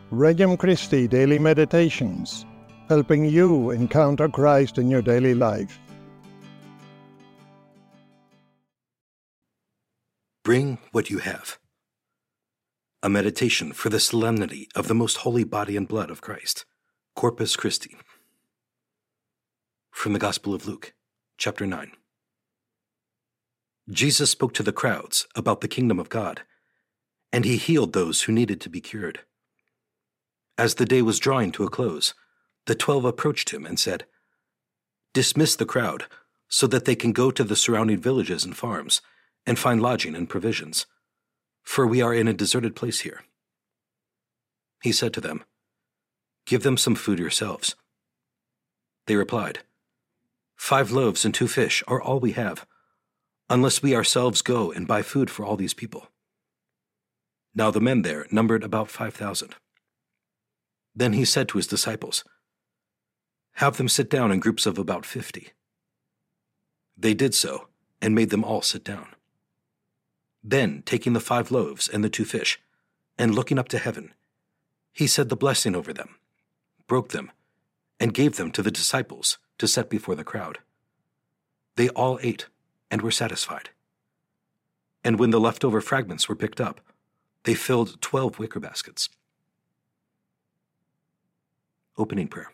Regnum Christi Daily Meditations, helping you encounter Christ in your daily life. Bring what you have. A meditation for the solemnity of the most holy body and blood of Christ, Corpus Christi. From the Gospel of Luke, chapter 9. Jesus spoke to the crowds about the kingdom of God, and he healed those who needed to be cured. As the day was drawing to a close, the 12 approached him and said, "Dismiss the crowd so that they can go to the surrounding villages and farms and find lodging and provisions, for we are in a deserted place here." He said to them, "Give them some food yourselves." They replied, 5 loaves and 2 fish are all we have, unless we ourselves go and buy food for all these people." Now the men there numbered about 5,000. Then he said to his disciples, "Have them sit down in groups of about 50. They did so, and made them all sit down. Then, taking the 5 loaves and the 2 fish, and looking up to heaven, he said the blessing over them, broke them, and gave them to the disciples to set before the crowd. They all ate and were satisfied. And when the leftover fragments were picked up, they filled 12 wicker baskets. Opening prayer.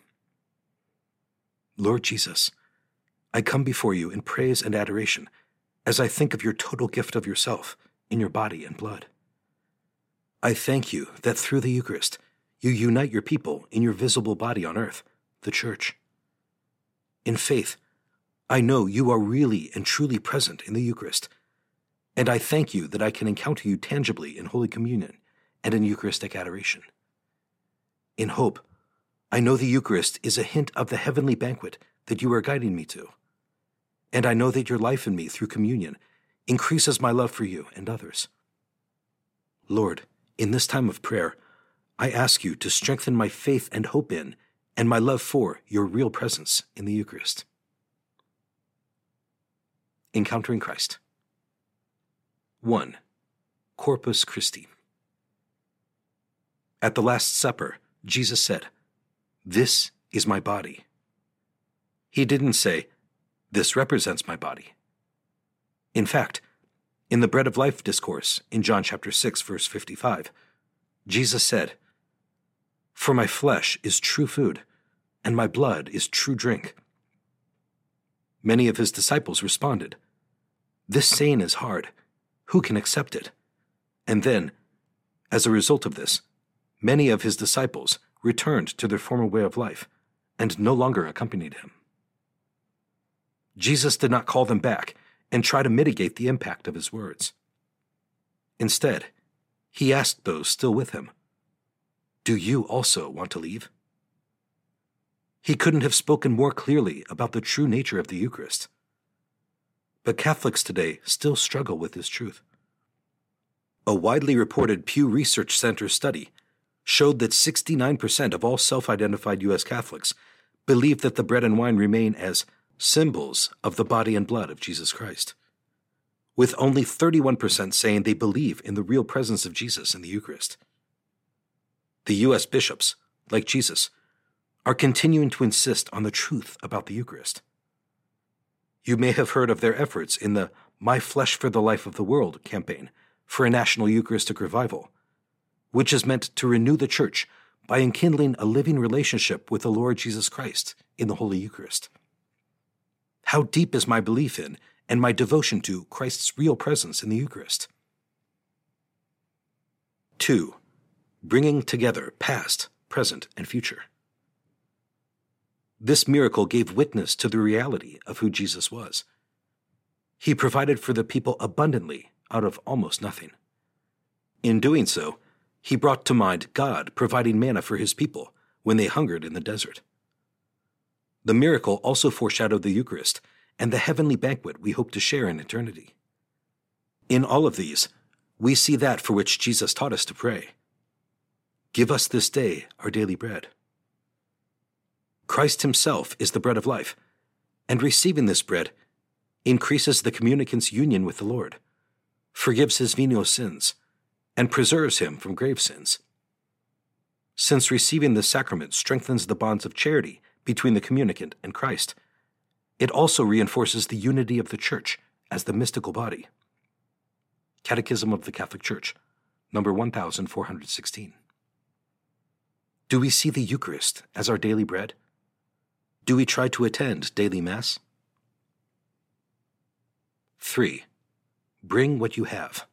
Lord Jesus, I come before you in praise and adoration as I think of your total gift of yourself in your body and blood. I thank you that through the Eucharist, you unite your people in your visible body on earth, the Church. In faith, I know you are really and truly present in the Eucharist, and I thank you that I can encounter you tangibly in Holy Communion and in Eucharistic adoration. In hope, I know the Eucharist is a hint of the heavenly banquet that you are guiding me to, and I know that your life in me through communion increases my love for you and others. Lord, in this time of prayer, I ask you to strengthen my faith and hope in, and my love for, your real presence in the Eucharist. Encountering Christ. 1. Corpus Christi. At the Last Supper, Jesus said, "This is my body." He didn't say, "This represents my body." In fact, in the Bread of Life discourse in John chapter 6, verse 55, Jesus said, "For my flesh is true food, and my blood is true drink." Many of his disciples responded, "This saying is hard. Who can accept it?" And then, as a result of this, many of his disciples returned to their former way of life and no longer accompanied him. Jesus did not call them back and try to mitigate the impact of his words. Instead, he asked those still with him, "Do you also want to leave?" He couldn't have spoken more clearly about the true nature of the Eucharist. But Catholics today still struggle with this truth. A widely reported Pew Research Center study showed that 69% of all self-identified U.S. Catholics believe that the bread and wine remain as symbols of the body and blood of Jesus Christ, with only 31% saying they believe in the real presence of Jesus in the Eucharist. The U.S. bishops, like Jesus, are continuing to insist on the truth about the Eucharist. You may have heard of their efforts in the My Flesh for the Life of the World campaign for a national Eucharistic revival, which is meant to renew the Church by enkindling a living relationship with the Lord Jesus Christ in the Holy Eucharist. How deep is my belief in and my devotion to Christ's real presence in the Eucharist? 2. Bringing together past, present, and future. This miracle gave witness to the reality of who Jesus was. He provided for the people abundantly out of almost nothing. In doing so, he brought to mind God providing manna for his people when they hungered in the desert. The miracle also foreshadowed the Eucharist and the heavenly banquet we hope to share in eternity. In all of these, we see that for which Jesus taught us to pray. Give us this day our daily bread. Christ himself is the bread of life, and receiving this bread increases the communicant's union with the Lord, forgives his venial sins, and preserves him from grave sins. since receiving the sacrament strengthens the bonds of charity between the communicant and Christ, it also reinforces the unity of the Church as the mystical body. Catechism of the Catholic Church, number 1416. Do we see the Eucharist as our daily bread? Do we try to attend daily Mass? 3. Bring what you have.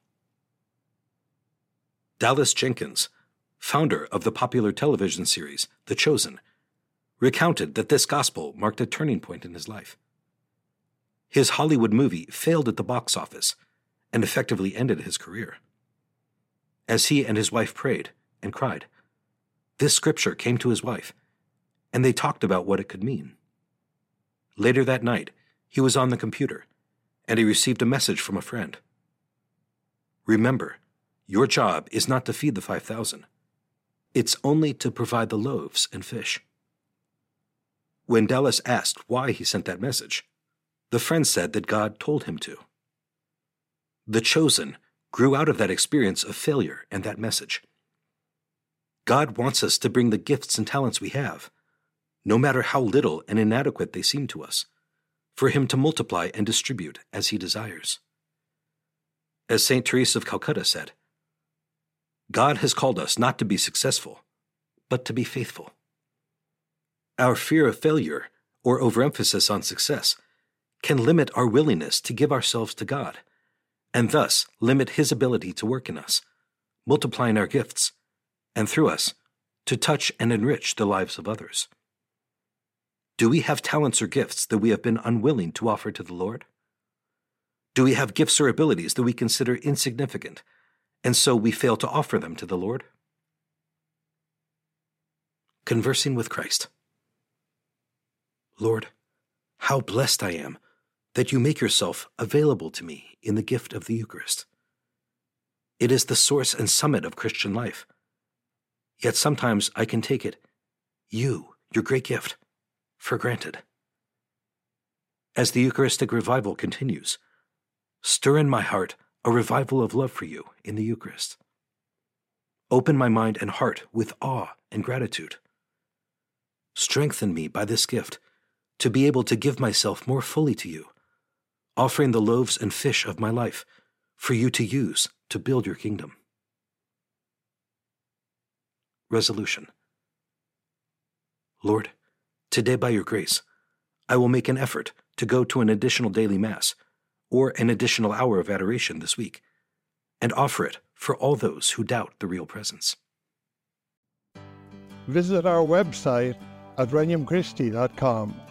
Dallas Jenkins, founder of the popular television series The Chosen, recounted that this gospel marked a turning point in his life. His Hollywood movie failed at the box office and effectively ended his career. As he and his wife prayed and cried, this scripture came to his wife, and they talked about what it could mean. Later that night, he was on the computer, and he received a message from a friend. Remember, your job is not to feed the 5,000. It's only to provide the loaves and fish. When Dallas asked why he sent that message, the friend said that God told him to. The Chosen grew out of that experience of failure and that message. God wants us to bring the gifts and talents we have, no matter how little and inadequate they seem to us, for Him to multiply and distribute as He desires. As St. Teresa of Calcutta said, God has called us not to be successful, but to be faithful. Our fear of failure or overemphasis on success can limit our willingness to give ourselves to God, and thus limit His ability to work in us, multiplying our gifts, and through us, to touch and enrich the lives of others. Do we have talents or gifts that we have been unwilling to offer to the Lord? Do we have gifts or abilities that we consider insignificant, and so we fail to offer them to the Lord? Conversing with Christ. Lord, how blessed I am that you make yourself available to me in the gift of the Eucharist. It is the source and summit of Christian life. Yet sometimes I can take it, you, your great gift, for granted. As the Eucharistic revival continues, stir in my heart a revival of love for you in the Eucharist. Open my mind and heart with awe and gratitude. Strengthen me by this gift to be able to give myself more fully to you, offering the loaves and fish of my life for you to use to build your kingdom. Resolution. Lord, today by your grace, I will make an effort to go to an additional daily Mass or an additional hour of adoration this week, and offer it for all those who doubt the real presence. Visit our website at regnumchristi.com